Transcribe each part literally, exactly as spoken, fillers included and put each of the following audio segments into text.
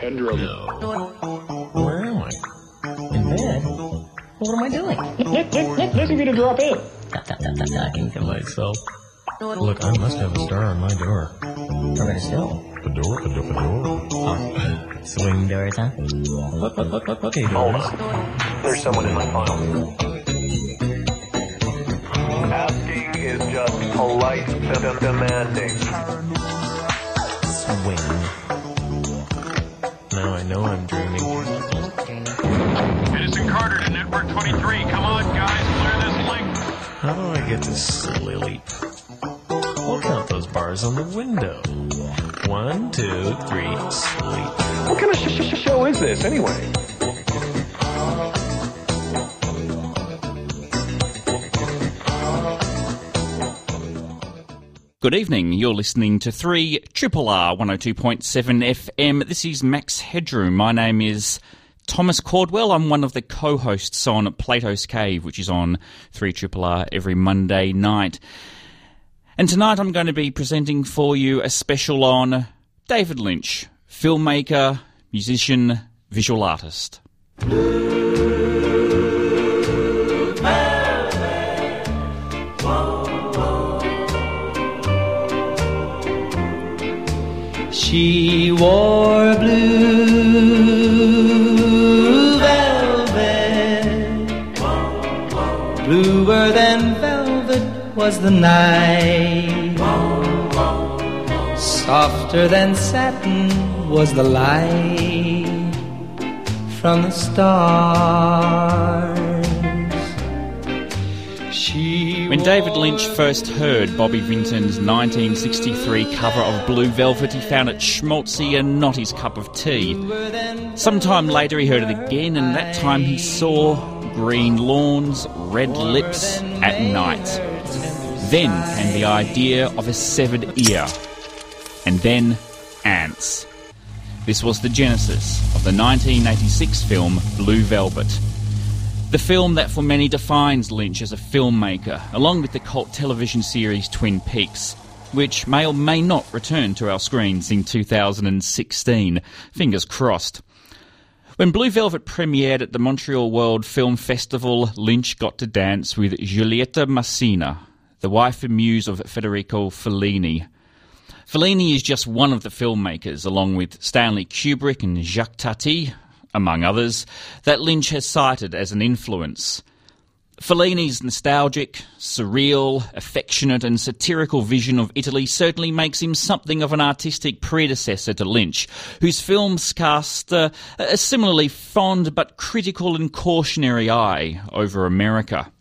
bedroom. No. Where am I? In bed? What am I doing? Nick, Nick, Nick, Nick, for you to drop in. Tap, tap, tap, tap, talking to myself. Look, I must have a star on my door. Where is still? The door, the door, the door. Oh, swing doors, huh? What, what, what, what, okay, doors. There's someone in my phone. Asking is just polite de- demanding. Swing. Now I know I'm dreaming. Edison Carter to Network twenty-three. Come on, guys, clear this link. How do I get to sleep? We'll count those bars on the window. One, two, three, sleep. What kind of sh- sh- show is this, anyway? Good evening. You're listening to three R R R one oh two point seven F M. This is Max Headroom. My name is Thomas Caldwell. I'm one of the co-hosts on Plato's Cave, which is on three R R R every Monday night. And tonight I'm going to be presenting for you a special on David Lynch, filmmaker, musician, visual artist. She wore blue velvet, bluer than velvet was the night, softer than satin was the light from the stars. She When David Lynch first heard Bobby Vinton's nineteen sixty-tee cover of Blue Velvet, he found it schmaltzy and not his cup of tea. Sometime later he heard it again, and that time he saw green lawns, red lips at night. Then came the idea of a severed ear, and then ants. This was the genesis of the nineteen eighty-six film Blue Velvet. The film that for many defines Lynch as a filmmaker, along with the cult television series Twin Peaks, which may or may not return to our screens in two thousand sixteen. Fingers crossed. When Blue Velvet premiered at the Montreal World Film Festival, Lynch got to dance with Giulietta Masina, the wife and muse of Federico Fellini. Fellini is just one of the filmmakers, along with Stanley Kubrick and Jacques Tati, among others, that Lynch has cited as an influence. Fellini's nostalgic, surreal, affectionate and satirical vision of Italy certainly makes him something of an artistic predecessor to Lynch, whose films cast uh, a similarly fond but critical and cautionary eye over America.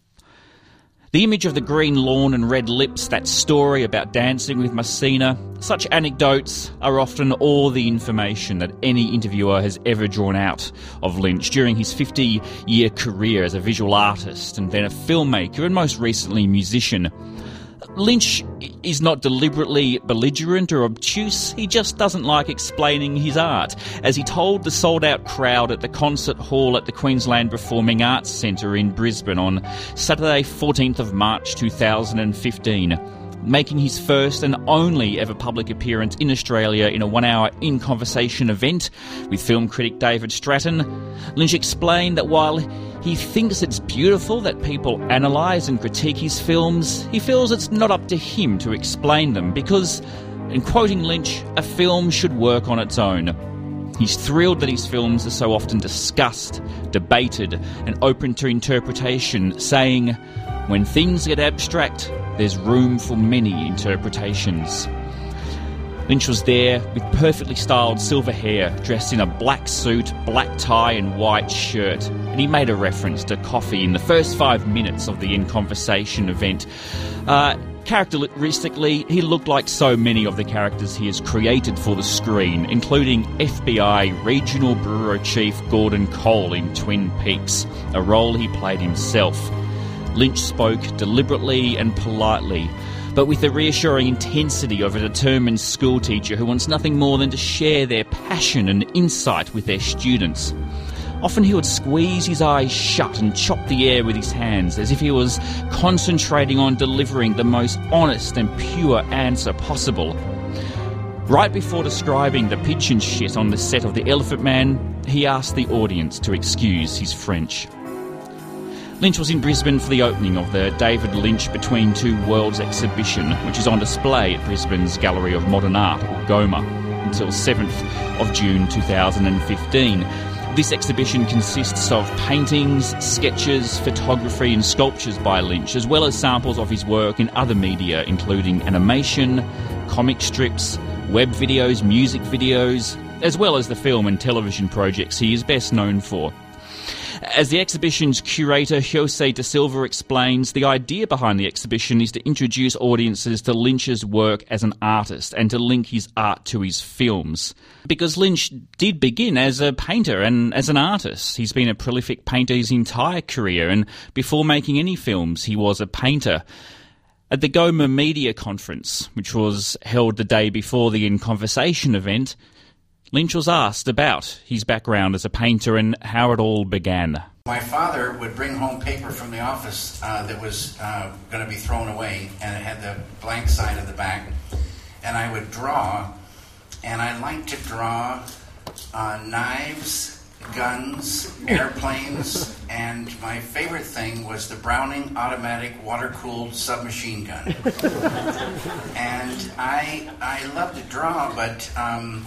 The image of the green lawn and red lips, that story about dancing with Masina, such anecdotes are often all the information that any interviewer has ever drawn out of Lynch during his fifty-year career as a visual artist and then a filmmaker and most recently musician. Lynch is not deliberately belligerent or obtuse, he just doesn't like explaining his art, as he told the sold-out crowd at the concert hall at the Queensland Performing Arts Centre in Brisbane on Saturday fourteenth of March two thousand fifteen. Making his first and only ever public appearance in Australia in a one-hour in-conversation event with film critic David Stratton, Lynch explained that while he thinks it's beautiful that people analyse and critique his films, he feels it's not up to him to explain them because, in quoting Lynch, a film should work on its own. He's thrilled that his films are so often discussed, debated and open to interpretation, saying, "When things get abstract, there's room for many interpretations." Lynch was there with perfectly styled silver hair, dressed in a black suit, black tie and white shirt, and he made a reference to coffee in the first five minutes of the In Conversation event. Uh, characteristically, he looked like so many of the characters he has created for the screen, including F B I Regional Bureau Chief Gordon Cole in Twin Peaks, a role he played himself. Lynch spoke deliberately and politely, but with the reassuring intensity of a determined schoolteacher who wants nothing more than to share their passion and insight with their students. Often he would squeeze his eyes shut and chop the air with his hands, as if he was concentrating on delivering the most honest and pure answer possible. Right before describing the pigeon shit on the set of The Elephant Man, he asked the audience to excuse his French. Lynch was in Brisbane for the opening of the David Lynch Between Two Worlds exhibition, which is on display at Brisbane's Gallery of Modern Art, or GOMA, until seventh of June two thousand fifteen. This exhibition consists of paintings, sketches, photography and sculptures by Lynch, as well as samples of his work in other media, including animation, comic strips, web videos, music videos, as well as the film and television projects he is best known for. As the exhibition's curator, José da Silva, explains, the idea behind the exhibition is to introduce audiences to Lynch's work as an artist and to link his art to his films. Because Lynch did begin as a painter and as an artist. He's been a prolific painter his entire career, and before making any films, he was a painter. At the GOMA Media Conference, which was held the day before the In Conversation event, Lynch was asked about his background as a painter and how it all began. My father would bring home paper from the office uh, that was uh, going to be thrown away, and it had the blank side of the back, and I would draw, and I liked to draw uh, knives, guns, airplanes, and my favorite thing was the Browning automatic water-cooled submachine gun. And I I loved to draw, but um,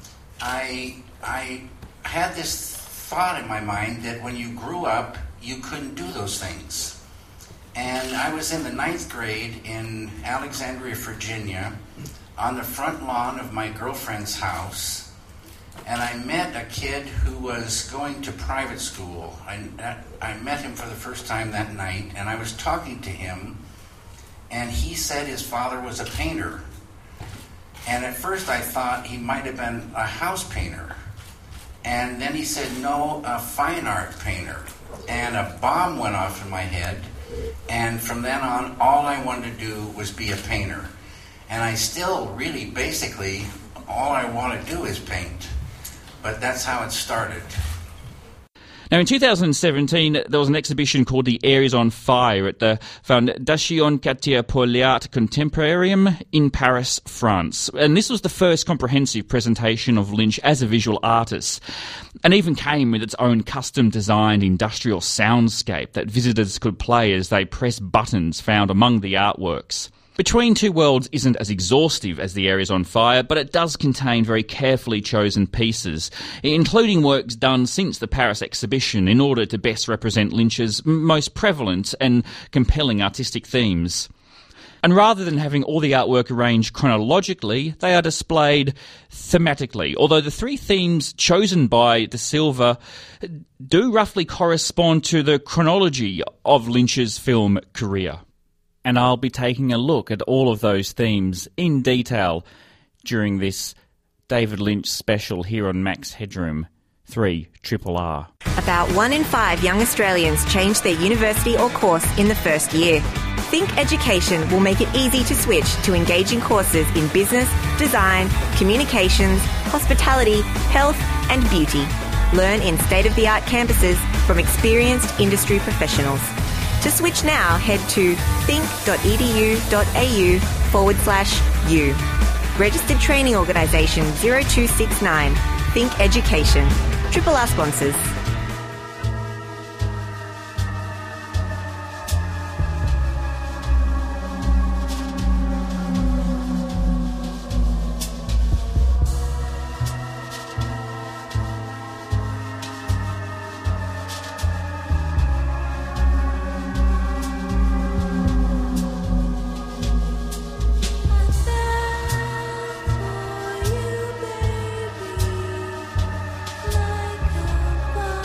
I I had this thought in my mind that when you grew up, you couldn't do those things. And I was in the ninth grade in Alexandria, Virginia, on the front lawn of my girlfriend's house, and I met a kid who was going to private school. I, I met him for the first time that night, and I was talking to him, and he said his father was a painter. And at first I thought he might have been a house painter. And then he said, no, a fine art painter. And a bomb went off in my head. And from then on, all I wanted to do was be a painter. And I still really, basically, all I want to do is paint. But that's how it started. Now, in two thousand seventeen, there was an exhibition called The Air is on Fire at the Fondation Cartier pour l'Art Contemporaire in Paris, France. And this was the first comprehensive presentation of Lynch as a visual artist, and even came with its own custom-designed industrial soundscape that visitors could play as they press buttons found among the artworks. Between Two Worlds isn't as exhaustive as The Air is on Fire, but it does contain very carefully chosen pieces, including works done since the Paris exhibition in order to best represent Lynch's most prevalent and compelling artistic themes. And rather than having all the artwork arranged chronologically, they are displayed thematically, although the three themes chosen by Da Silva do roughly correspond to the chronology of Lynch's film career. And I'll be taking a look at all of those themes in detail during this David Lynch special here on Max Headroom three R R R. About one in five young Australians change their university or course in the first year. Think Education will make it easy to switch to engaging courses in business, design, communications, hospitality, health and beauty. Learn in state-of-the-art campuses from experienced industry professionals. To switch now, head to think.edu.au forward slash U. Registered Training Organisation zero two six nine. Think Education. Triple R sponsors. Like a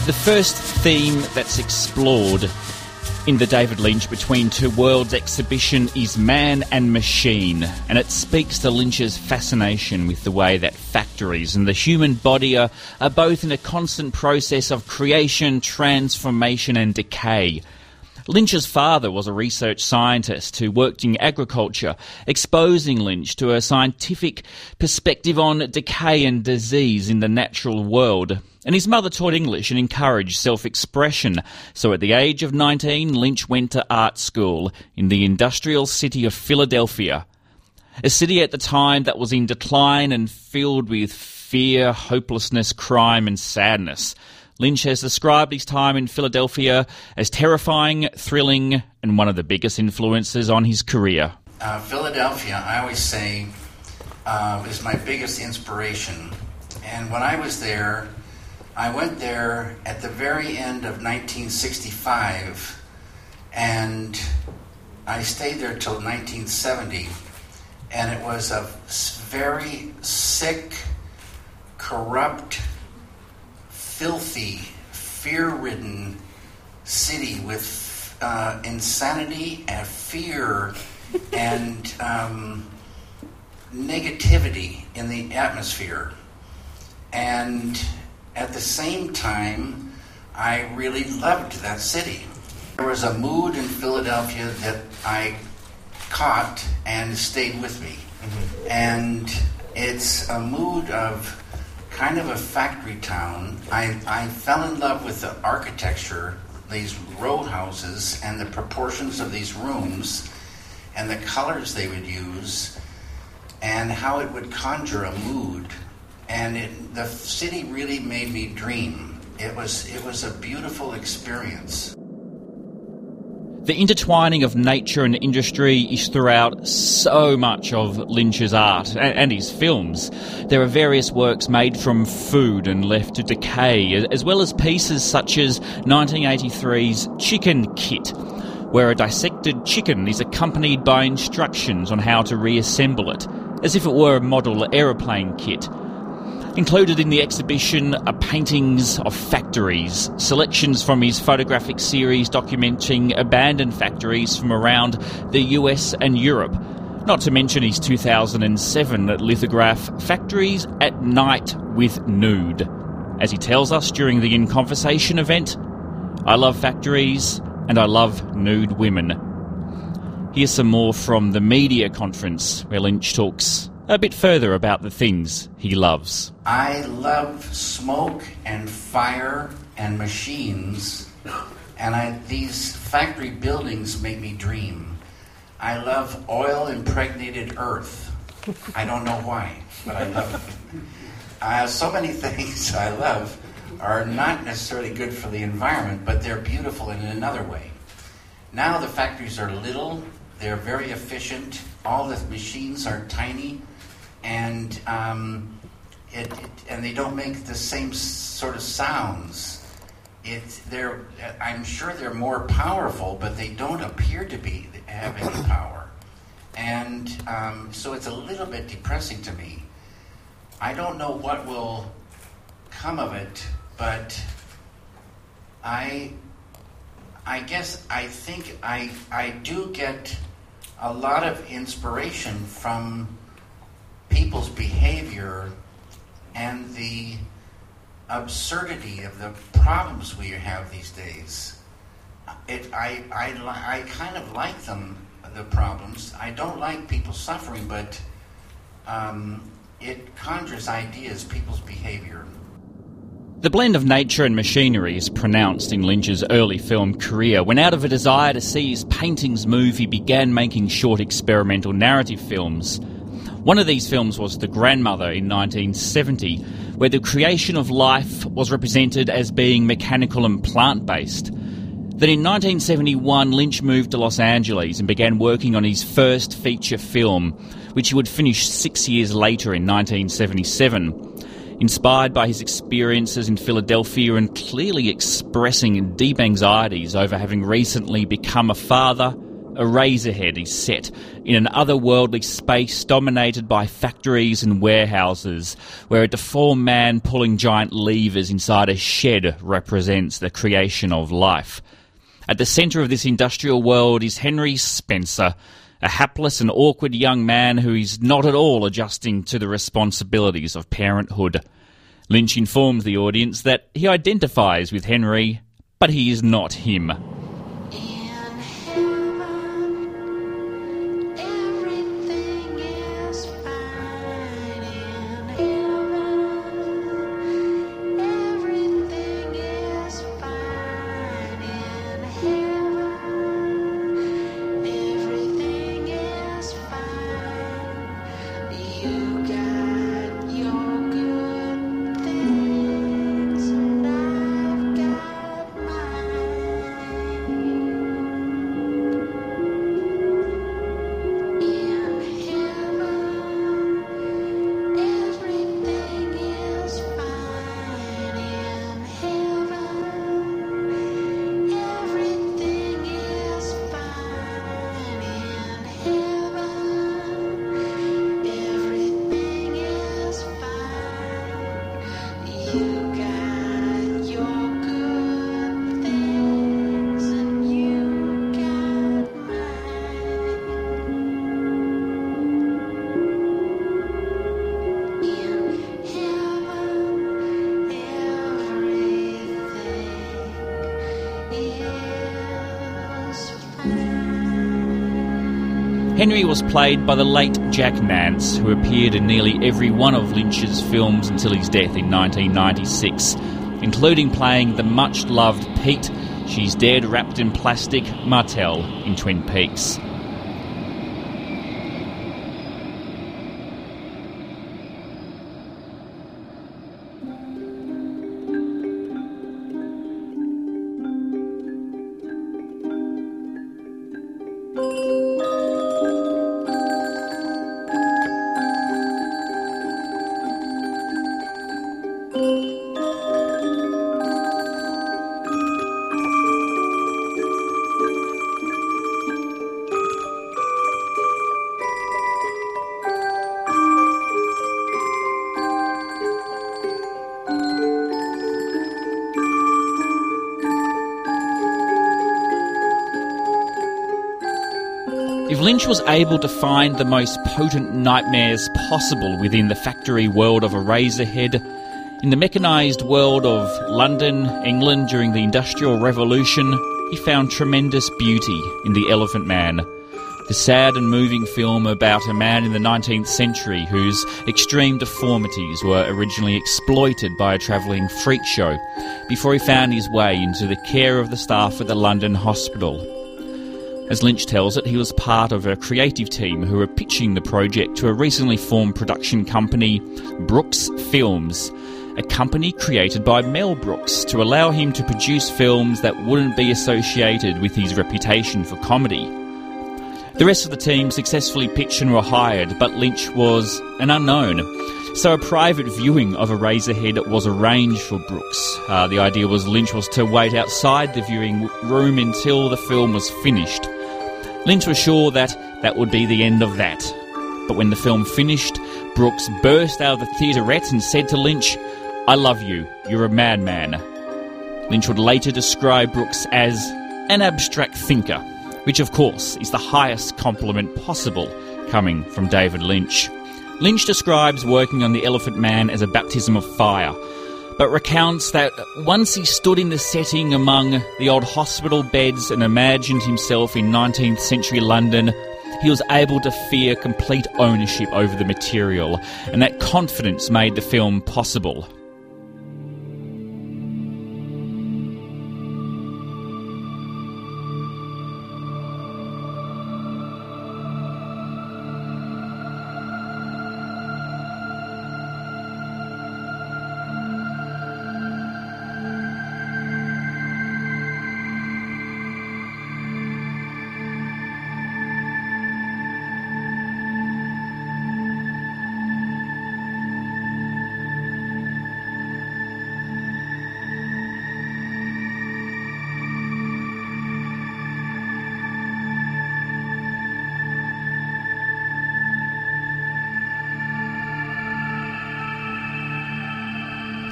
The first theme that's explored in the David Lynch Between Two Worlds exhibition is Man and Machine, and it speaks to Lynch's fascination with the way that factories and the human body are, are both in a constant process of creation, transformation and decay. Lynch's father was a research scientist who worked in agriculture, exposing Lynch to a scientific perspective on decay and disease in the natural world. And his mother taught English and encouraged self-expression. So at the age of nineteen, Lynch went to art school in the industrial city of Philadelphia, a city at the time that was in decline and filled with fear, hopelessness, crime and sadness. Lynch has described his time in Philadelphia as terrifying, thrilling, and one of the biggest influences on his career. Uh, Philadelphia, I always say, uh, is my biggest inspiration. And when I was there, I went there at the very end of nineteen sixty-five, and I stayed there till nineteen seventy, and it was a very sick, corrupt, filthy, fear-ridden city with uh, insanity and fear and um, negativity in the atmosphere. And at the same time, I really loved that city. There was a mood in Philadelphia that I caught and stayed with me. Mm-hmm. And it's a mood of kind of a factory town. I, I fell in love with the architecture, these row houses, and the proportions of these rooms, and the colors they would use, and how it would conjure a mood. And it, the city really made me dream. It was it was a beautiful experience. The intertwining of nature and industry is throughout so much of Lynch's art and his films. There are various works made from food and left to decay, as well as pieces such as nineteen eighty-three's Chicken Kit, where a dissected chicken is accompanied by instructions on how to reassemble it, as if it were a model aeroplane kit. Included in the exhibition are paintings of factories, selections from his photographic series documenting abandoned factories from around the U S and Europe, not to mention his two thousand seven lithograph, Factories at Night with Nude. As he tells us during the In Conversation event, I love factories and I love nude women. Here's some more from the media conference where Lynch talks a bit further about the things he loves. I love smoke and fire and machines, and I, these factory buildings make me dream. I love oil-impregnated earth. I don't know why, but I love it. Uh, so many things I love are not necessarily good for the environment, but they're beautiful in another way. Now the factories are little, they're very efficient, all the machines are tiny, and um, it, it and they don't make the same sort of sounds. It they're I'm sure they're more powerful, but they don't appear to be have any power, and um, so it's a little bit depressing to me. I don't know what will come of it, but I I guess I think I I do get a lot of inspiration from people's behavior and the absurdity of the problems we have these days. It, I, I, I kind of like them, the problems. I don't like people suffering, but um, it conjures ideas, people's behavior. The blend of nature and machinery is pronounced in Lynch's early film career, when out of a desire to see his paintings move, he began making short experimental narrative films. One of these films was The Grandmother in nineteen seventy, where the creation of life was represented as being mechanical and plant-based. Then in nineteen seventy-one, Lynch moved to Los Angeles and began working on his first feature film, which he would finish six years later in nineteen seventy-seven. Inspired by his experiences in Philadelphia and clearly expressing deep anxieties over having recently become a father, Eraserhead is set in an otherworldly space dominated by factories and warehouses, where a deformed man pulling giant levers inside a shed represents the creation of life. At the centre of this industrial world is Henry Spencer, a hapless and awkward young man who is not at all adjusting to the responsibilities of parenthood. Lynch informs the audience that he identifies with Henry, but he is not him. Henry was played by the late Jack Nance, who appeared in nearly every one of Lynch's films until his death in nineteen ninety-six, including playing the much-loved Pete, She's Dead Wrapped in Plastic, Martel in Twin Peaks. If Lynch was able to find the most potent nightmares possible within the factory world of Eraserhead, in the mechanised world of London, England during the Industrial Revolution, he found tremendous beauty in The Elephant Man, the sad and moving film about a man in the nineteenth century whose extreme deformities were originally exploited by a travelling freak show before he found his way into the care of the staff at the London hospital. As Lynch tells it, he was part of a creative team who were pitching the project to a recently formed production company, Brooks Films, a company created by Mel Brooks to allow him to produce films that wouldn't be associated with his reputation for comedy. The rest of the team successfully pitched and were hired, but Lynch was an unknown. So a private viewing of Eraserhead was arranged for Brooks. Uh, the idea was Lynch was to wait outside the viewing room until the film was finished. Lynch was sure that that would be the end of that. But when the film finished, Brooks burst out of the theaterette and said to Lynch, "I love you, you're a madman." Lynch would later describe Brooks as an abstract thinker, which of course is the highest compliment possible coming from David Lynch. Lynch describes working on The Elephant Man as a baptism of fire, but recounts that once he stood in the setting among the old hospital beds and imagined himself in nineteenth century London, he was able to feel complete ownership over the material, and that confidence made the film possible.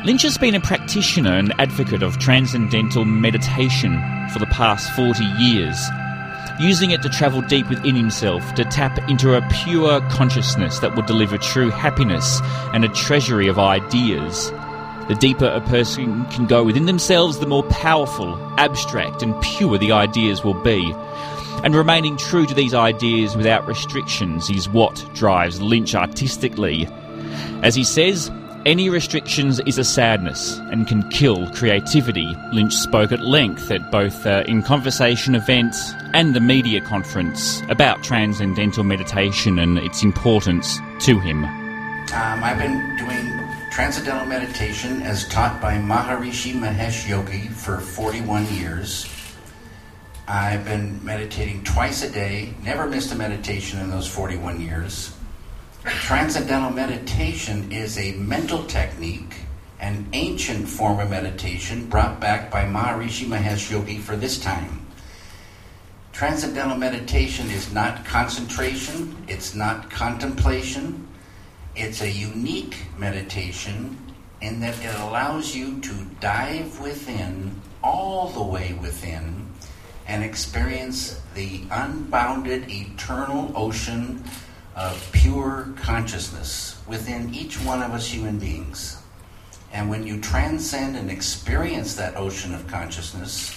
Lynch has been a practitioner and advocate of transcendental meditation for the past forty years, using it to travel deep within himself, to tap into a pure consciousness that will deliver true happiness and a treasury of ideas. The deeper a person can go within themselves, the more powerful, abstract and pure the ideas will be. And remaining true to these ideas without restrictions is what drives Lynch artistically. As he says, any restrictions is a sadness and can kill creativity. Lynch spoke at length at both uh, in conversation events and the media conference about transcendental meditation and its importance to him. Um, I've been doing transcendental meditation as taught by Maharishi Mahesh Yogi for forty-one years. I've been meditating twice a day, never missed a meditation in those forty-one years. Transcendental meditation is a mental technique, an ancient form of meditation brought back by Maharishi Mahesh Yogi for this time. Transcendental meditation is not concentration, it's not contemplation, it's a unique meditation in that it allows you to dive within, all the way within, and experience the unbounded eternal ocean of pure consciousness within each one of us human beings. And when you transcend and experience that ocean of consciousness,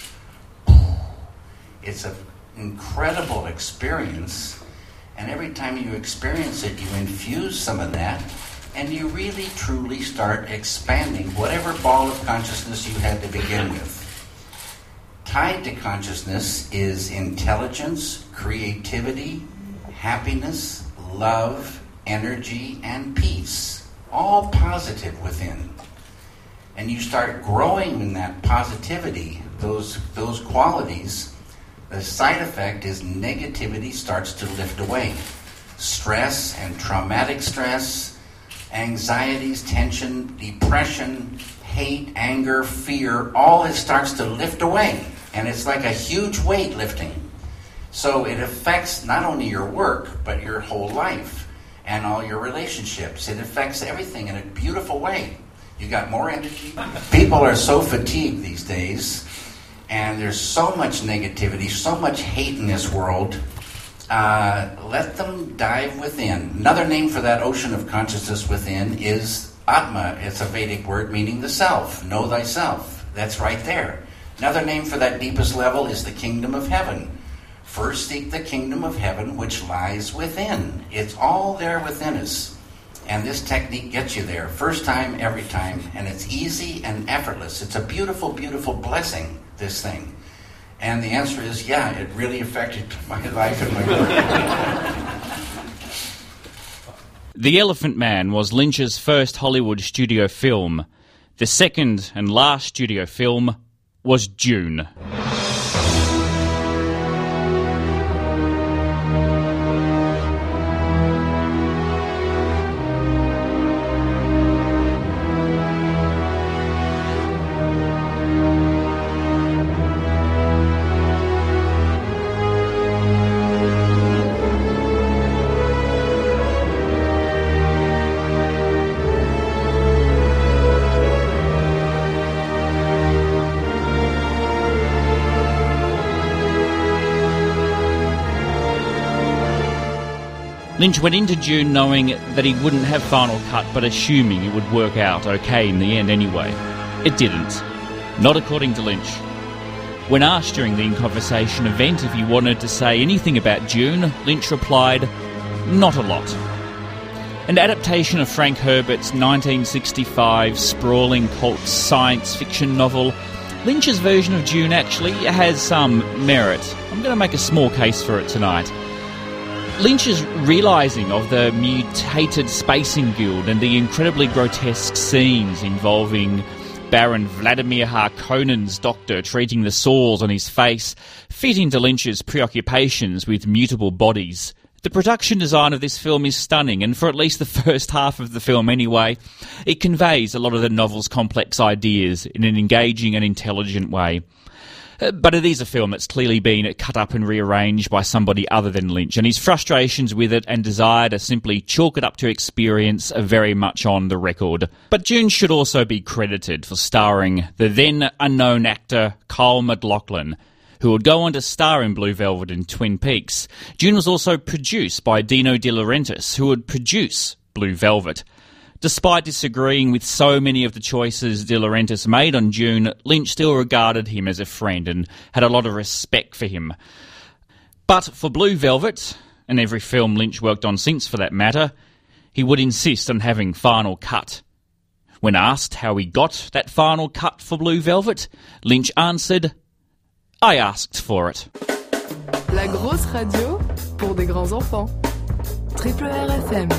it's an incredible experience. And every time you experience it, you infuse some of that, and you really truly start expanding whatever ball of consciousness you had to begin with. Tied to consciousness is intelligence, creativity, happiness, love, energy, and peace, all positive within. And you start growing in that positivity, those those qualities. The side effect is negativity starts to lift away. Stress and traumatic stress, anxieties, tension, depression, hate, anger, fear, all it starts to lift away. And it's like a huge weight lifting. So it affects not only your work, but your whole life and all your relationships. It affects everything in a beautiful way. You got more energy. People are so fatigued these days, and there's so much negativity, so much hate in this world. Uh, let them dive within. Another name for that ocean of consciousness within is Atma. It's a Vedic word meaning the self. Know thyself. That's right there. Another name for that deepest level is the kingdom of heaven. First seek the kingdom of heaven which lies within. It's all there within us. And this technique gets you there. First time, every time. And it's easy and effortless. It's a beautiful, beautiful blessing, this thing. And the answer is, yeah, it really affected my life and my work. The Elephant Man was Lynch's first Hollywood studio film. The second and last studio film was Dune. Lynch went into Dune knowing that he wouldn't have final cut, but assuming it would work out okay in the end anyway. It didn't. Not according to Lynch. When asked during the In Conversation event if he wanted to say anything about Dune, Lynch replied, "Not a lot." An adaptation of Frank Herbert's nineteen sixty-five sprawling cult science fiction novel, Lynch's version of Dune actually has some merit. I'm going to make a small case for it tonight. Lynch's realising of the mutated Spacing Guild and the incredibly grotesque scenes involving Baron Vladimir Harkonnen's doctor treating the sores on his face fit into Lynch's preoccupations with mutable bodies. The production design of this film is stunning, and for at least the first half of the film anyway, it conveys a lot of the novel's complex ideas in an engaging and intelligent way. Uh, but it is a film that's clearly been cut up and rearranged by somebody other than Lynch, and his frustrations with it and desire to simply chalk it up to experience are very much on the record. But Dune should also be credited for starring the then unknown actor Kyle MacLachlan, who would go on to star in Blue Velvet and Twin Peaks. Dune was also produced by Dino De Laurentiis, who would produce Blue Velvet. Despite disagreeing with so many of the choices De Laurentiis made on Dune, Lynch still regarded him as a friend and had a lot of respect for him. But for Blue Velvet, and every film Lynch worked on since for that matter, he would insist on having final cut. When asked how he got that final cut for Blue Velvet, Lynch answered, "I asked for it." La grosse radio pour des grands enfants. Triple R F M.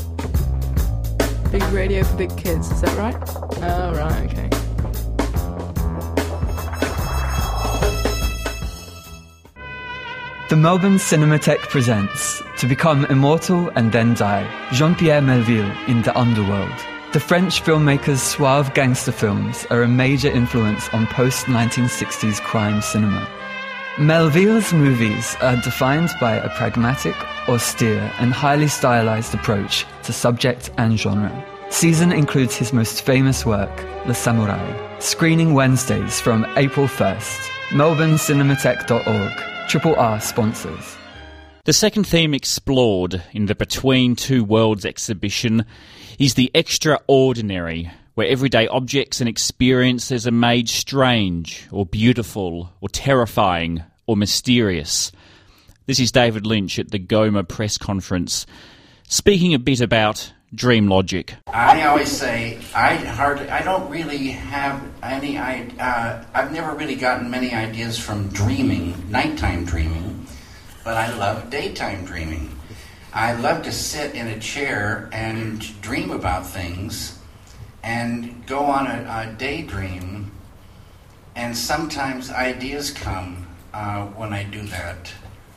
Big radio for big kids, is that right? Oh, right, okay. The Melbourne Cinematheque presents To Become Immortal and Then Die, Jean-Pierre Melville in The Underworld. The French filmmaker's suave gangster films are a major influence on post-nineteen sixties crime cinema. Melville's movies are defined by a pragmatic, austere and highly stylized approach to subject and genre. Season includes his most famous work, Le Samouraï. Screening Wednesdays from April first. melbourne cinematheque dot org. Triple R sponsors. The second theme explored in the Between Two Worlds exhibition is the extraordinary, where everyday objects and experiences are made strange or beautiful or terrifying or mysterious. This is David Lynch at the Goma press conference, speaking a bit about dream logic. I always say I hardly, I don't really have any. I uh, I've never really gotten many ideas from dreaming, nighttime dreaming, but I love daytime dreaming. I love to sit in a chair and dream about things, and go on a, a daydream. And sometimes ideas come uh, when I do that.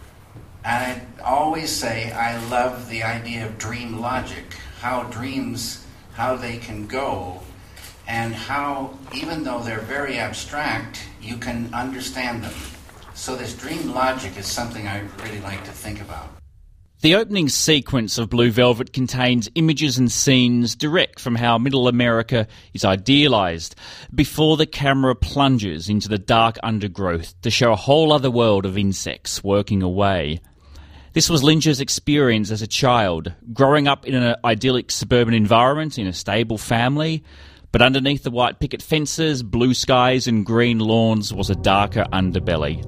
And I always say I love the idea of dream logic. How dreams, how they can go, and how, even though they're very abstract, you can understand them. So this dream logic is something I really like to think about. The opening sequence of Blue Velvet contains images and scenes direct from how Middle America is idealised before the camera plunges into the dark undergrowth to show a whole other world of insects working away. This was Lynch's experience as a child, growing up in an idyllic suburban environment in a stable family, but underneath the white picket fences, blue skies and green lawns was a darker underbelly.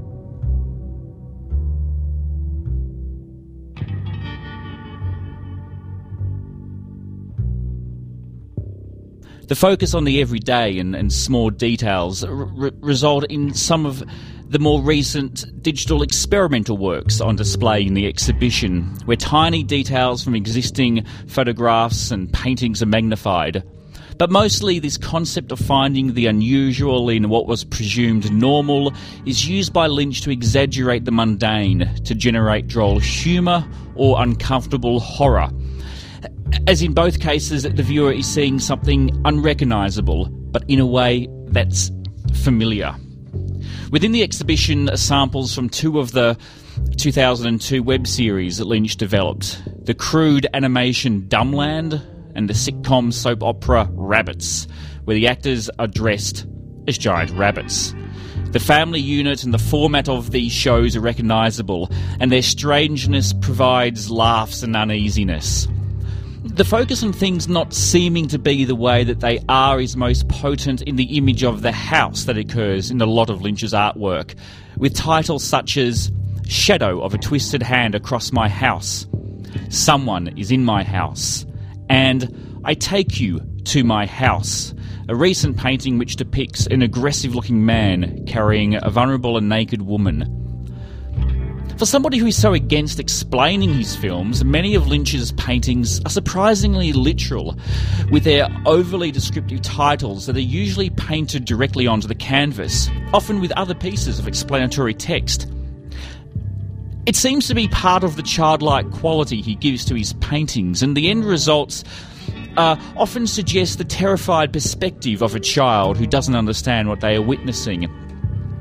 The focus on the everyday and, and small details r- result in some of the more recent digital experimental works on display in the exhibition, where tiny details from existing photographs and paintings are magnified. But mostly this concept of finding the unusual in what was presumed normal is used by Lynch to exaggerate the mundane, to generate droll humour or uncomfortable horror. As in both cases, the viewer is seeing something unrecognisable, but in a way that's familiar. Within the exhibition are samples from two of the two thousand two web series that Lynch developed, the crude animation Dumbland and the sitcom soap opera Rabbits, where the actors are dressed as giant rabbits. The family unit and the format of these shows are recognisable, and their strangeness provides laughs and uneasiness. The focus on things not seeming to be the way that they are is most potent in the image of the house that occurs in a lot of Lynch's artwork, with titles such as Shadow of a Twisted Hand Across My House, Someone is in My House, and I Take You to My House, a recent painting which depicts an aggressive-looking man carrying a vulnerable and naked woman. For somebody who is so against explaining his films, many of Lynch's paintings are surprisingly literal, with their overly descriptive titles that are usually painted directly onto the canvas, often with other pieces of explanatory text. It seems to be part of the childlike quality he gives to his paintings, and the end results uh, often suggest the terrified perspective of a child who doesn't understand what they are witnessing.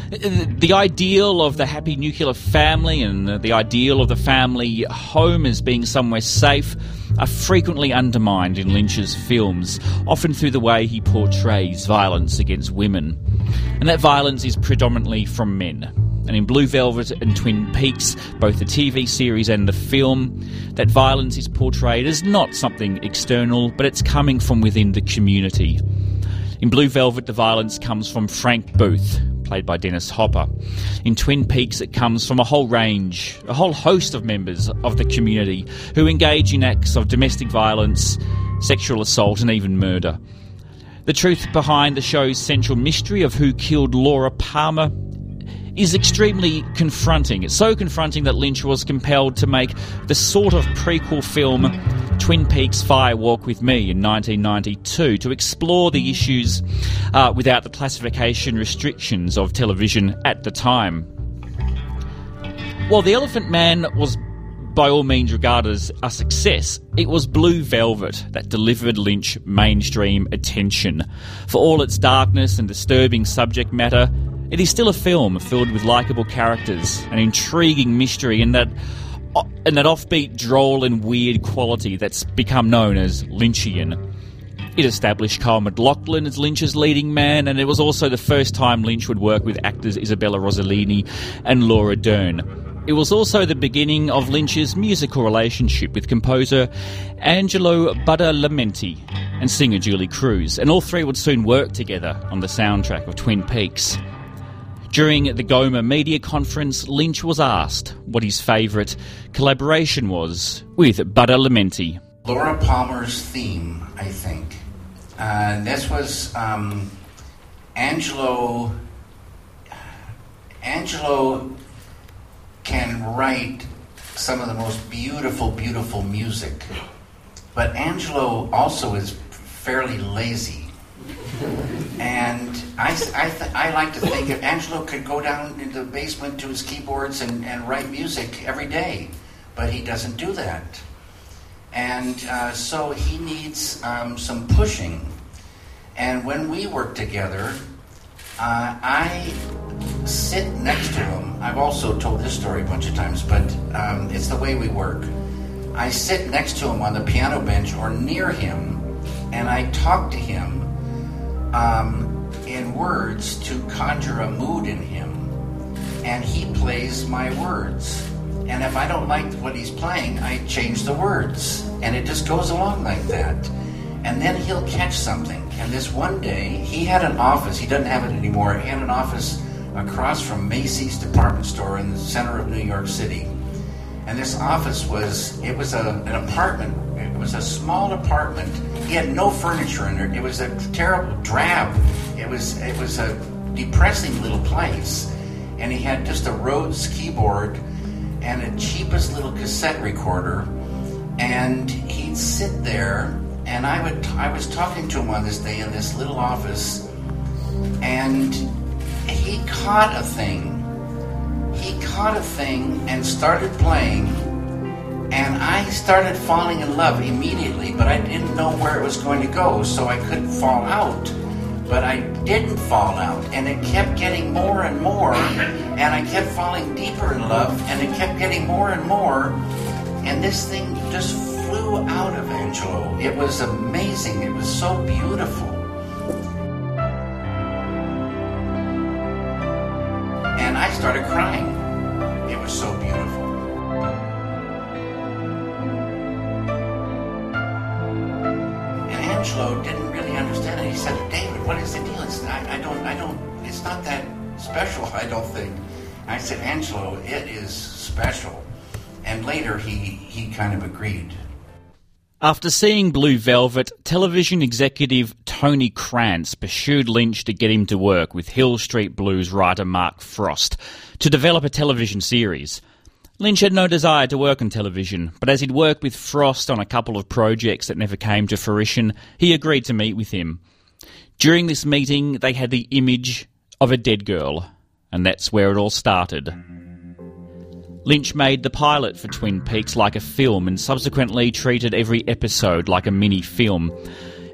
The ideal of the happy nuclear family and the ideal of the family home as being somewhere safe are frequently undermined in Lynch's films, often through the way he portrays violence against women. And that violence is predominantly from men. And in Blue Velvet and Twin Peaks, both the T V series and the film, that violence is portrayed as not something external, but it's coming from within the community. In Blue Velvet, the violence comes from Frank Booth, played by Dennis Hopper. In Twin Peaks, it comes from a whole range, a whole host of members of the community who engage in acts of domestic violence, sexual assault and even murder. The truth behind the show's central mystery of who killed Laura Palmer is extremely confronting. It's so confronting that Lynch was compelled to make the sort of prequel film Twin Peaks Fire Walk with Me in nineteen ninety-two to explore the issues uh, without the classification restrictions of television at the time. While The Elephant Man was by all means regarded as a success, it was Blue Velvet that delivered Lynch mainstream attention. For all its darkness and disturbing subject matter, it is still a film filled with likeable characters, an intriguing mystery, and that and that offbeat, droll and weird quality that's become known as Lynchian. It established Kyle MacLachlan as Lynch's leading man, and it was also the first time Lynch would work with actors Isabella Rossellini and Laura Dern. It was also the beginning of Lynch's musical relationship with composer Angelo Badalamenti and singer Julie Cruz, and all three would soon work together on the soundtrack of Twin Peaks. During the Goma Media Conference, Lynch was asked what his favourite collaboration was with Badalamenti. Laura Palmer's theme, I think. Uh, this was um, Angelo. Angelo can write some of the most beautiful, beautiful music, but Angelo also is fairly lazy. And I, I, th- I like to think if Angelo could go down into the basement to his keyboards and, and write music every day, but he doesn't do that. And uh, so he needs um, some pushing. And when we work together, uh, I sit next to him. I've also told this story a bunch of times, but um, it's the way we work. I sit next to him on the piano bench or near him, and I talk to him Um, in words to conjure a mood in him, and he plays my words. And if I don't like what he's playing, I change the words, and it just goes along like that. And then he'll catch something. And this one day, he had an office. He doesn't have it anymore. He had an office across from Macy's department store in the center of New York City. And this office was, it was a, an apartment. It was a small apartment. He had no furniture in it. It was a terrible drab. It was it was a depressing little place. And he had just a Rhodes keyboard and a cheapest little cassette recorder. And he'd sit there, and I would I was talking to him on this day in this little office, and he caught a thing. He caught a thing and started playing. And I started falling in love immediately, but I didn't know where it was going to go, so I couldn't fall out. But I didn't fall out, and it kept getting more and more, and I kept falling deeper in love, and it kept getting more and more, and this thing just flew out of Angelo. It was amazing. It was so beautiful. And I started crying. It was so beautiful. Angelo didn't really understand it. He said, "David, what is the deal? It's not, I don't, I don't, it's not that special, I don't think." I said, "Angelo, it is special." And later he, he kind of agreed. After seeing Blue Velvet, television executive Tony Krantz pursued Lynch to get him to work with Hill Street Blues writer Mark Frost to develop a television series. Lynch had no desire to work on television, but as he'd worked with Frost on a couple of projects that never came to fruition, he agreed to meet with him. During this meeting, they had the image of a dead girl, and that's where it all started. Lynch made the pilot for Twin Peaks like a film and subsequently treated every episode like a mini-film.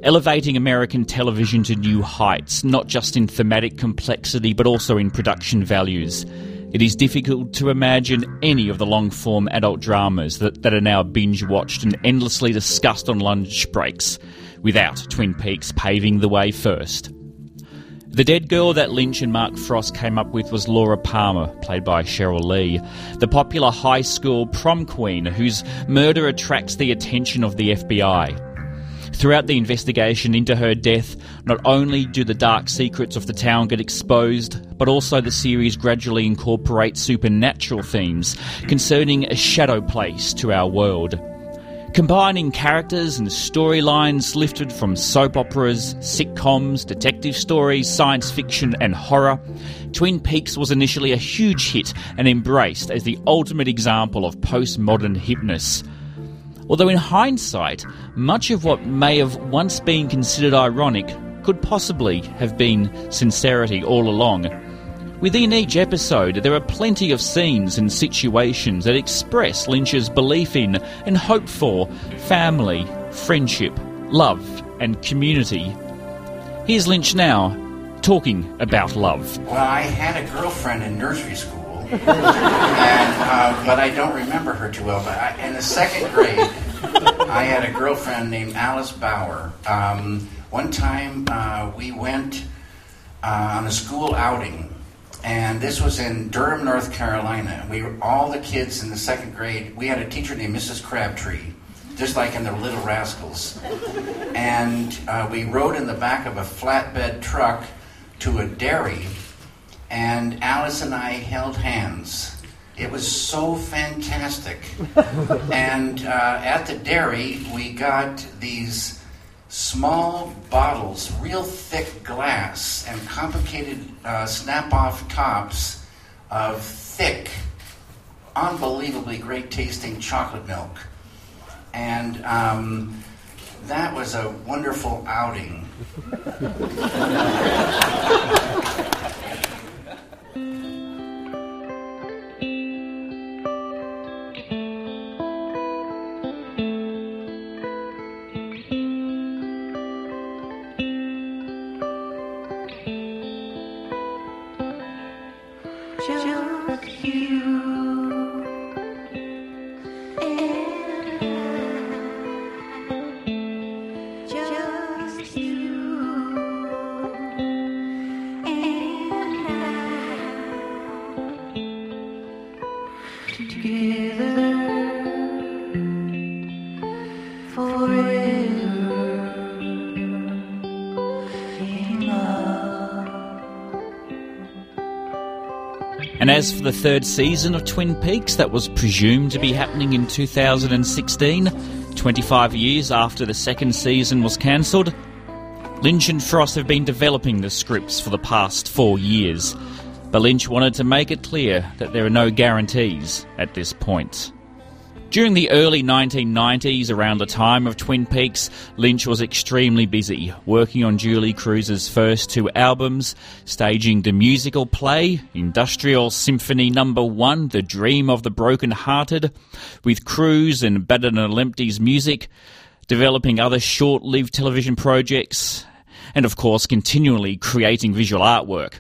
elevating American television to new heights, not just in thematic complexity but also in production values. It is difficult to imagine any of the long-form adult dramas that, that are now binge-watched and endlessly discussed on lunch breaks without Twin Peaks paving the way first. The dead girl that Lynch and Mark Frost came up with was Laura Palmer, played by Cheryl Lee, the popular high school prom queen whose murder attracts the attention of the F B I. Throughout the investigation into her death, not only do the dark secrets of the town get exposed, but also the series gradually incorporates supernatural themes concerning a shadow place to our world. Combining characters and storylines lifted from soap operas, sitcoms, detective stories, science fiction and horror, Twin Peaks was initially a huge hit and embraced as the ultimate example of postmodern hipness. Although in hindsight, much of what may have once been considered ironic could possibly have been sincerity all along. Within each episode, there are plenty of scenes and situations that express Lynch's belief in and hope for family, friendship, love and community. Here's Lynch now, talking about love. Well, I had a girlfriend in nursery school. and, uh, but I don't remember her too well. But I, in the second grade, I had a girlfriend named Alice Bauer. Um, one time uh, we went uh, on a school outing, and this was in Durham, North Carolina. We were all the kids in the second grade. We had a teacher named Missus Crabtree, just like in the Little Rascals. And uh, we rode in the back of a flatbed truck to a dairy. And Alice and I held hands. It was so fantastic. And uh, at the dairy, we got these small bottles, real thick glass, and complicated uh, snap-off tops of thick, unbelievably great-tasting chocolate milk. And um, that was a wonderful outing. And as for the third season of Twin Peaks that was presumed to be happening in two thousand sixteen, twenty-five years after the second season was cancelled, Lynch and Frost have been developing the scripts for the past four years. But Lynch wanted to make it clear that there are no guarantees at this point. During the early nineteen nineties, around the time of Twin Peaks, Lynch was extremely busy, working on Julie Cruz's first two albums, staging the musical play, Industrial Symphony Number One, The Dream of the Broken-Hearted, with Cruz and Badalamenti's music, developing other short-lived television projects, and of course continually creating visual artwork.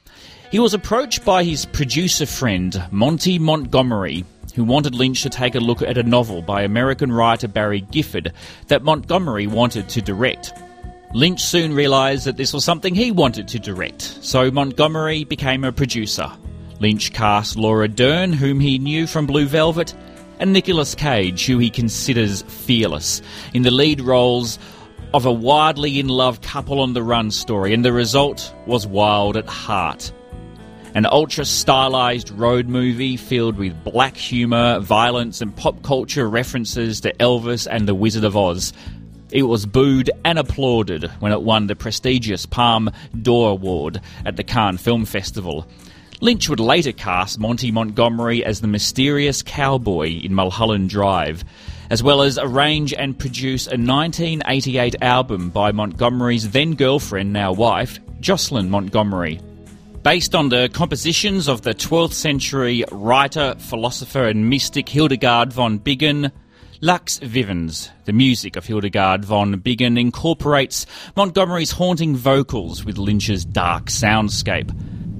He was approached by his producer friend, Monty Montgomery, who wanted Lynch to take a look at a novel by American writer Barry Gifford that Montgomery wanted to direct. Lynch soon realised that this was something he wanted to direct, so Montgomery became a producer. Lynch cast Laura Dern, whom he knew from Blue Velvet, and Nicolas Cage, who he considers fearless, in the lead roles of a wildly in-love couple-on-the-run story, and the result was Wild at Heart. An ultra-stylised road movie filled with black humour, violence and pop culture references to Elvis and the Wizard of Oz. It was booed and applauded when it won the prestigious Palme d'Or Award at the Cannes Film Festival. Lynch would later cast Monty Montgomery as the mysterious cowboy in Mulholland Drive, as well as arrange and produce a nineteen eighty-eight album by Montgomery's then-girlfriend, now wife, Jocelyn Montgomery. Based on the compositions of the twelfth century writer, philosopher and mystic Hildegard von Bingen, Lux Vivens, the music of Hildegard von Bingen, incorporates Montgomery's haunting vocals with Lynch's dark soundscape.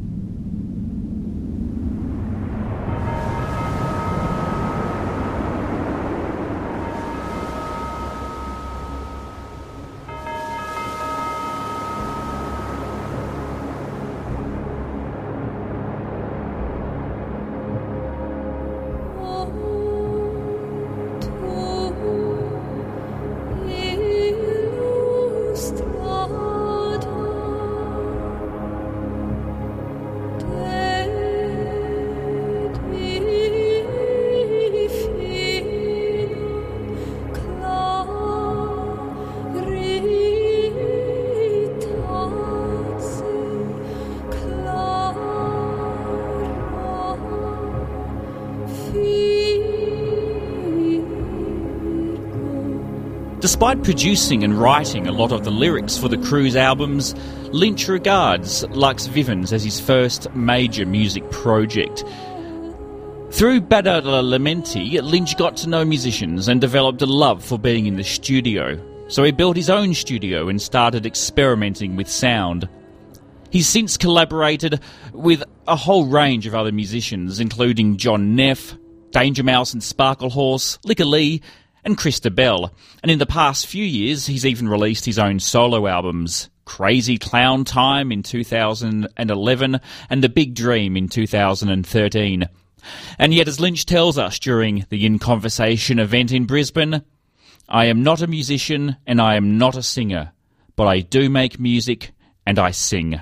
Despite producing and writing a lot of the lyrics for the Cruise albums, Lynch regards Lux Vivens as his first major music project. Through Badalamenti, Lynch got to know musicians and developed a love for being in the studio. So he built his own studio and started experimenting with sound. He's since collaborated with a whole range of other musicians, including John Neff, Danger Mouse and Sparklehorse, Licker Lee, and Krista Bell. And in the past few years, he's even released his own solo albums, Crazy Clown Time in two thousand eleven and The Big Dream in two thousand thirteen. And yet, as Lynch tells us during the In Conversation event in Brisbane, I am not a musician and I am not a singer, but I do make music and I sing.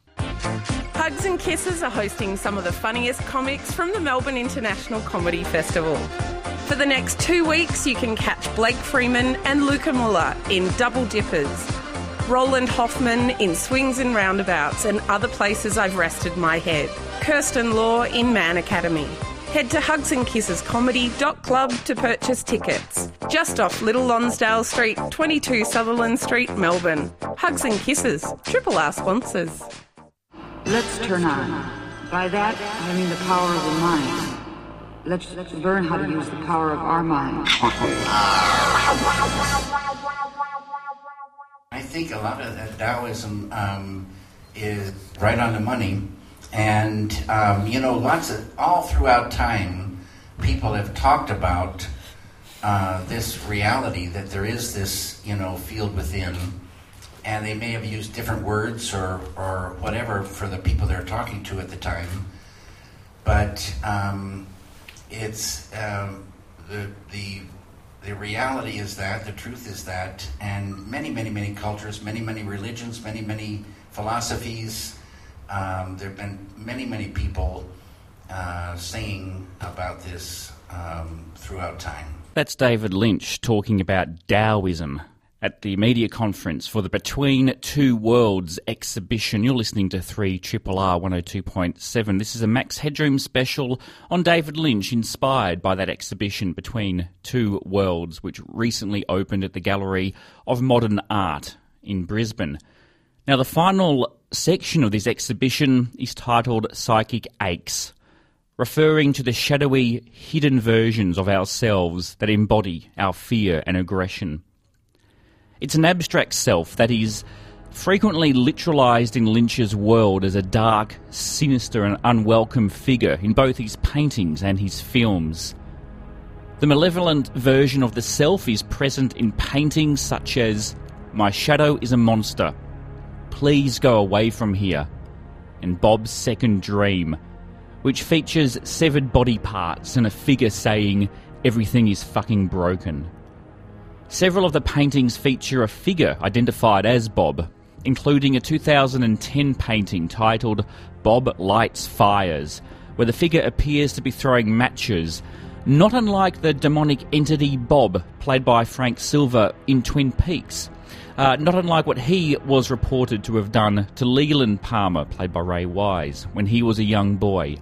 Hugs and Kisses are hosting some of the funniest comics from the Melbourne International Comedy Festival. For the next two weeks, you can catch Blake Freeman and Luca Muller in Double Dippers, Roland Hoffman in Swings and Roundabouts and Other Places I've Rested My Head, Kirsten Law in Man Academy. Head to hugs and kisses comedy dot club to purchase tickets. Just off Little Lonsdale Street, twenty-two Sutherland Street, Melbourne. Hugs and Kisses, Triple R sponsors. Let's turn on. By that, I mean the power of the mind. Let's, let's learn how to use the power of our mind. I think a lot of that Taoism um, is right on the money. And, um, you know, lots of, all throughout time, people have talked about uh, this reality that there is this, you know, field within. And they may have used different words or, or whatever for the people they're talking to at the time. But um, it's um, the, the the reality is that, the truth is that, and many, many, many cultures, many, many religions, many, many philosophies, um, there have been many, many people uh, saying about this um, throughout time. That's David Lynch talking about Taoism at the media conference for the Between Two Worlds exhibition. You're listening to three R R R one oh two point seven. This is a Max Headroom special on David Lynch, inspired by that exhibition Between Two Worlds, which recently opened at the Gallery of Modern Art in Brisbane. Now, the final section of this exhibition is titled Psychic Aches, referring to the shadowy, hidden versions of ourselves that embody our fear and aggression. It's an abstract self that is frequently literalised in Lynch's world as a dark, sinister and unwelcome figure in both his paintings and his films. The malevolent version of the self is present in paintings such as My Shadow is a Monster, Please Go Away From Here, and Bob's Second Dream, which features severed body parts and a figure saying, "Everything is fucking broken." Several of the paintings feature a figure identified as Bob, including a two thousand ten painting titled Bob Lights Fires, where the figure appears to be throwing matches, not unlike the demonic entity Bob, played by Frank Silva in Twin Peaks, uh, not unlike what he was reported to have done to Leland Palmer, played by Ray Wise, when he was a young boy.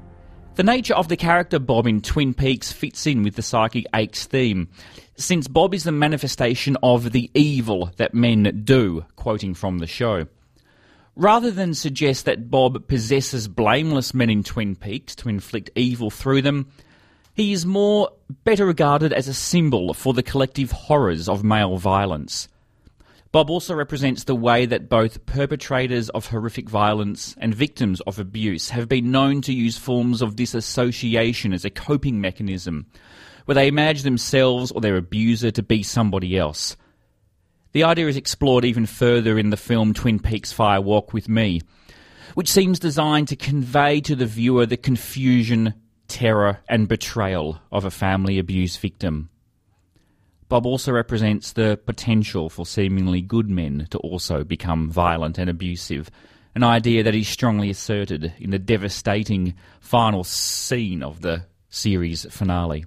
The nature of the character Bob in Twin Peaks fits in with the Psychic Aches theme, since Bob is the manifestation of the evil that men do, quoting from the show. Rather than suggest that Bob possesses blameless men in Twin Peaks to inflict evil through them, He is more better regarded as a symbol for the collective horrors of male violence. Bob also represents the way that both perpetrators of horrific violence and victims of abuse have been known to use forms of disassociation as a coping mechanism, where they imagine themselves or their abuser to be somebody else. The idea is explored even further in the film Twin Peaks Fire Walk with Me, which seems designed to convey to the viewer the confusion, terror and betrayal of a family abuse victim. Bob also represents the potential for seemingly good men to also become violent and abusive, an idea that is strongly asserted in the devastating final scene of the series finale.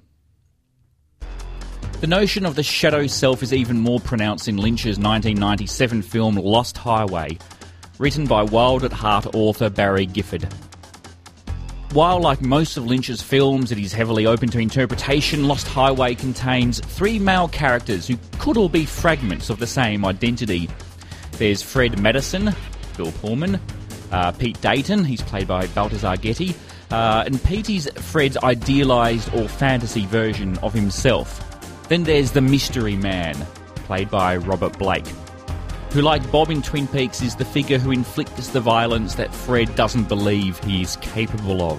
The notion of the shadow self is even more pronounced in Lynch's nineteen ninety-seven film Lost Highway, written by Wild at Heart author Barry Gifford. While, like most of Lynch's films, it is heavily open to interpretation, Lost Highway contains three male characters who could all be fragments of the same identity. There's Fred Madison, Bill Pullman, uh, Pete Dayton, he's played by Balthazar Getty, uh, and Petey's Fred's idealised or fantasy version of himself. Then there's the Mystery Man, played by Robert Blake, who, like Bob in Twin Peaks, is the figure who inflicts the violence that Fred doesn't believe he is capable of.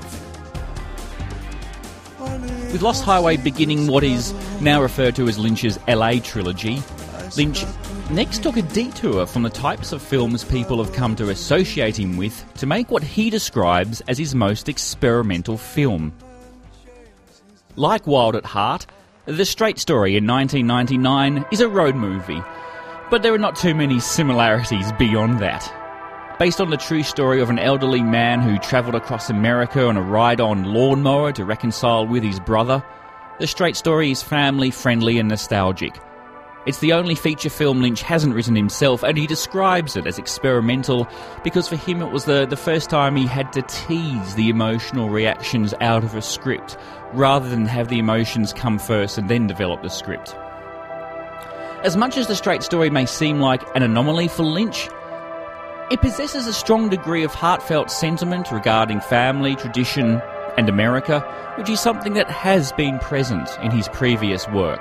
With Lost Highway beginning what is now referred to as Lynch's L A trilogy, Lynch next took a detour from the types of films people have come to associate him with to make what he describes as his most experimental film. Like Wild at Heart, The Straight Story in nineteen ninety-nine is a road movie, but there are not too many similarities beyond that. Based on the true story of an elderly man who travelled across America on a ride-on lawnmower to reconcile with his brother, The Straight Story is family-friendly and nostalgic. It's the only feature film Lynch hasn't written himself, and he describes it as experimental because for him it was the, the first time he had to tease the emotional reactions out of a script, rather than have the emotions come first and then develop the script. As much as The Straight Story may seem like an anomaly for Lynch, it possesses a strong degree of heartfelt sentiment regarding family, tradition, and America, which is something that has been present in his previous work.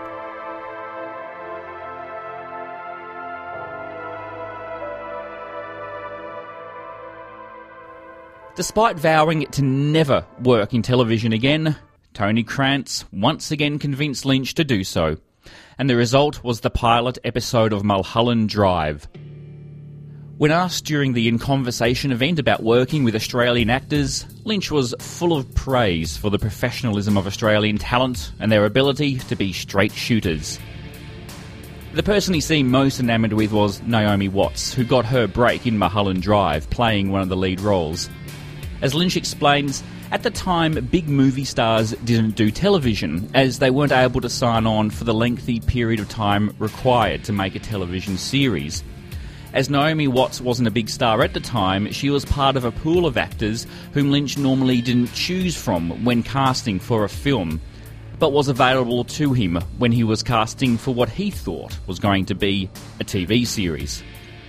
Despite vowing to never work in television again, Tony Krantz once again convinced Lynch to do so, and the result was the pilot episode of Mulholland Drive. When asked during the In Conversation event about working with Australian actors, Lynch was full of praise for the professionalism of Australian talent and their ability to be straight shooters. The person he seemed most enamoured with was Naomi Watts, who got her break in Mulholland Drive, playing one of the lead roles. As Lynch explains, at the time, big movie stars didn't do television, as they weren't able to sign on for the lengthy period of time required to make a television series. As Naomi Watts wasn't a big star at the time, she was part of a pool of actors whom Lynch normally didn't choose from when casting for a film, but was available to him when he was casting for what he thought was going to be a T V series.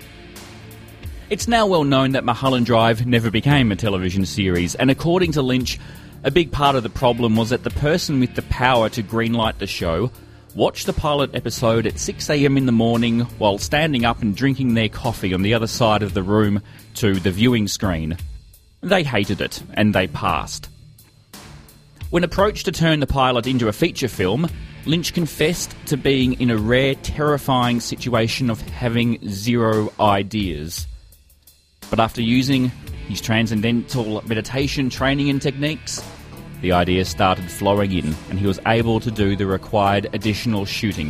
It's now well known that Mulholland Drive never became a television series, and according to Lynch, a big part of the problem was that the person with the power to greenlight the show watched the pilot episode at six a.m. in the morning while standing up and drinking their coffee on the other side of the room to the viewing screen. They hated it, and they passed. When approached to turn the pilot into a feature film, Lynch confessed to being in a rare, terrifying situation of having zero ideas. But after using his transcendental meditation training and techniques, the ideas started flowing in, and he was able to do the required additional shooting.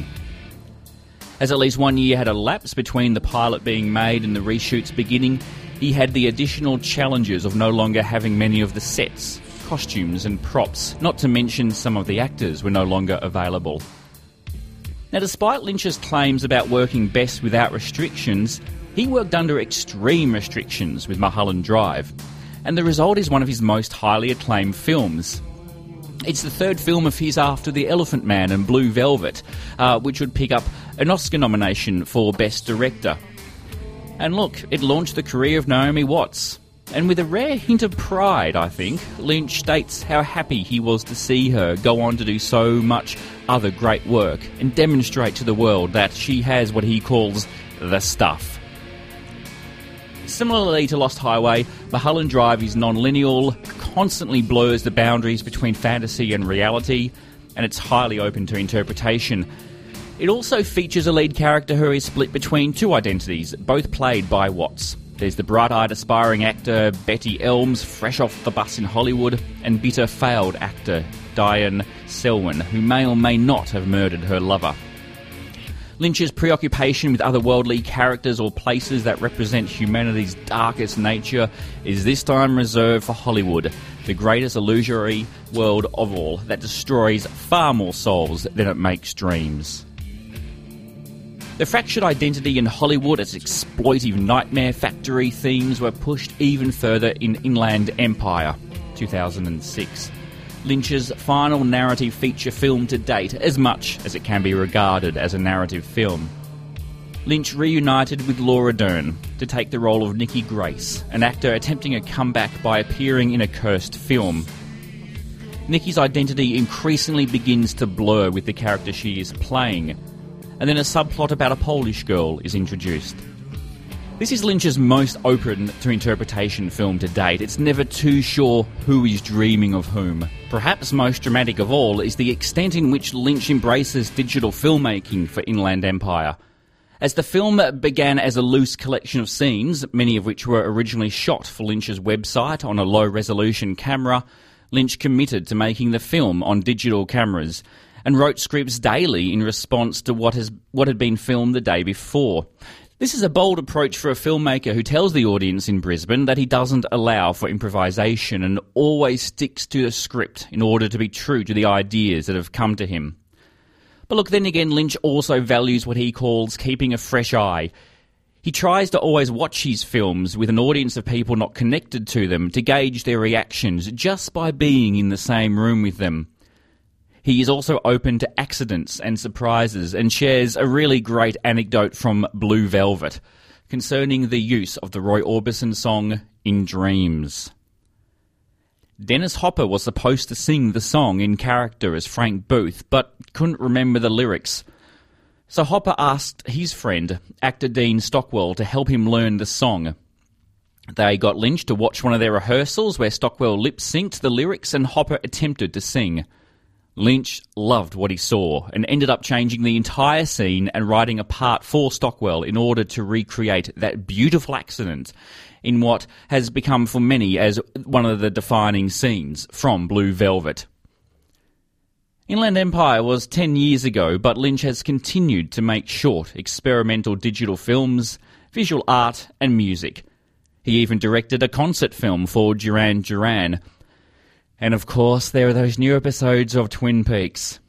As at least one year had elapsed between the pilot being made and the reshoots beginning, he had the additional challenges of no longer having many of the sets, costumes and props, not to mention some of the actors were no longer available. Now, despite Lynch's claims about working best without restrictions, he worked under extreme restrictions with Mulholland Drive, and the result is one of his most highly acclaimed films. It's the third film of his after The Elephant Man and Blue Velvet, uh, which would pick up an Oscar nomination for Best Director. And look, it launched the career of Naomi Watts. And with a rare hint of pride, I think, Lynch states how happy he was to see her go on to do so much other great work and demonstrate to the world that she has what he calls the stuff. Similarly to Lost Highway, Mulholland Drive is non-lineal, constantly blurs the boundaries between fantasy and reality, and it's highly open to interpretation. It also features a lead character who is split between two identities, both played by Watts. There's the bright-eyed aspiring actor Betty Elms, fresh off the bus in Hollywood, and bitter failed actor Diane Selwyn, who may or may not have murdered her lover. Lynch's preoccupation with otherworldly characters or places that represent humanity's darkest nature is this time reserved for Hollywood, the greatest illusory world of all that destroys far more souls than it makes dreams. The fractured identity in Hollywood as exploitive nightmare factory themes were pushed even further in Inland Empire, two thousand six. Lynch's final narrative feature film to date, as much as it can be regarded as a narrative film. Lynch reunited with Laura Dern to take the role of Nikki Grace, an actor attempting a comeback by appearing in a cursed film. Nikki's identity increasingly begins to blur with the character she is playing, and then a subplot about a Polish girl is introduced. This is Lynch's most open to interpretation film to date. It's never too sure who is dreaming of whom. Perhaps most dramatic of all is the extent in which Lynch embraces digital filmmaking for Inland Empire. As the film began as a loose collection of scenes, many of which were originally shot for Lynch's website on a low-resolution camera, Lynch committed to making the film on digital cameras and wrote scripts daily in response to what has what had been filmed the day before. This is a bold approach for a filmmaker who tells the audience in Brisbane that he doesn't allow for improvisation and always sticks to the script in order to be true to the ideas that have come to him. But look, then again, Lynch also values what he calls keeping a fresh eye. He tries to always watch his films with an audience of people not connected to them to gauge their reactions just by being in the same room with them. He is also open to accidents and surprises and shares a really great anecdote from Blue Velvet concerning the use of the Roy Orbison song In Dreams. Dennis Hopper was supposed to sing the song in character as Frank Booth, but couldn't remember the lyrics. So Hopper asked his friend, actor Dean Stockwell, to help him learn the song. They got Lynch to watch one of their rehearsals where Stockwell lip-synced the lyrics and Hopper attempted to sing. Lynch loved what he saw and ended up changing the entire scene and writing a part for Stockwell in order to recreate that beautiful accident in what has become for many as one of the defining scenes from Blue Velvet. Inland Empire was ten years ago, but Lynch has continued to make short, experimental digital films, visual art and music. He even directed a concert film for Duran Duran. And of course, there are those new episodes of Twin Peaks.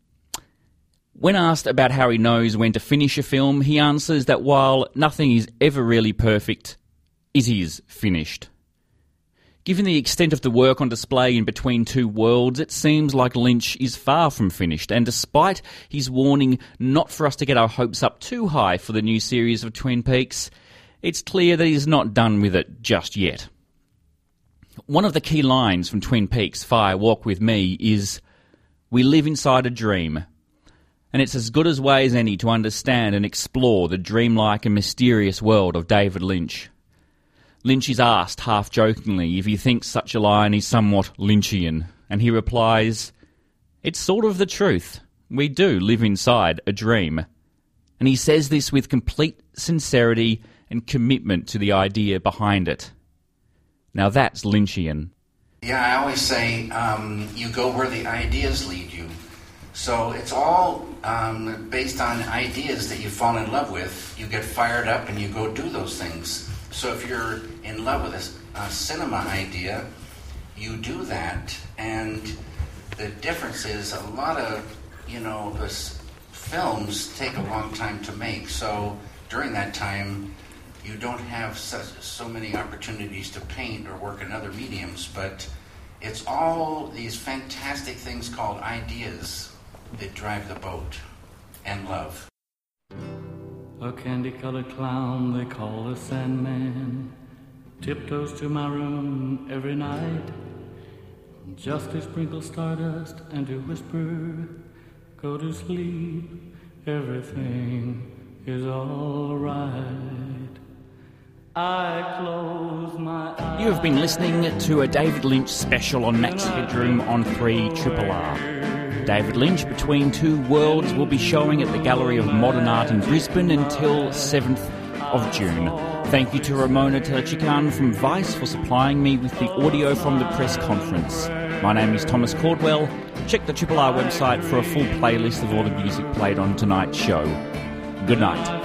When asked about how he knows when to finish a film, he answers that while nothing is ever really perfect, it is finished. Given the extent of the work on display in Between Two Worlds, it seems like Lynch is far from finished, and despite his warning not for us to get our hopes up too high for the new series of Twin Peaks, it's clear that he's not done with it just yet. One of the key lines from Twin Peaks Fire Walk With Me is, "We live inside a dream." And it's as good a way as any to understand and explore the dreamlike and mysterious world of David Lynch. Lynch is asked, half-jokingly, if he thinks such a line is somewhat Lynchian, and he replies, "It's sort of the truth. We do live inside a dream." And he says this with complete sincerity and commitment to the idea behind it. Now that's Lynchian. Yeah, I always say um, you go where the ideas lead you. So it's all um, based on ideas that you fall in love with. You get fired up and you go do those things. So if you're in love with a, a cinema idea, you do that. And the difference is a lot of, you know, this films take a long time to make. So during that time, you don't have such, so many opportunities to paint or work in other mediums, but it's all these fantastic things called ideas that drive the boat, and love. A candy-colored clown they call the Sandman tiptoes to my room every night, just to sprinkle stardust and to whisper, go to sleep, everything is all right. I close my eyes. You have been listening to a David Lynch special on Max Headroom on three R R R. David Lynch, Between Two Worlds, will be showing at the Gallery of Modern Art in Brisbane until seventh of June. Thank you to Ramona Telechican from Vice for supplying me with the audio from the press conference. My name is Thomas Caldwell. Check the R R R website for a full playlist of all the music played on tonight's show. Good night.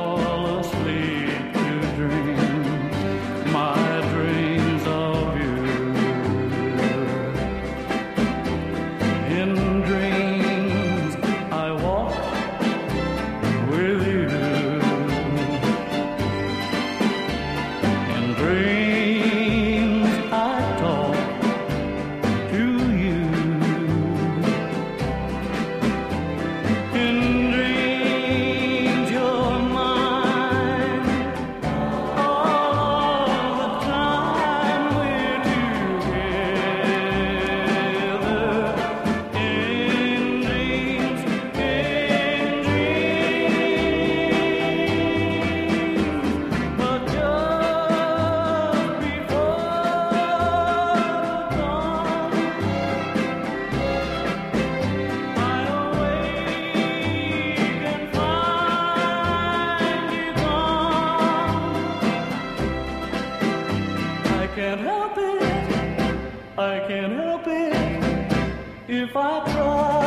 Can't help it, I can't help it if I try.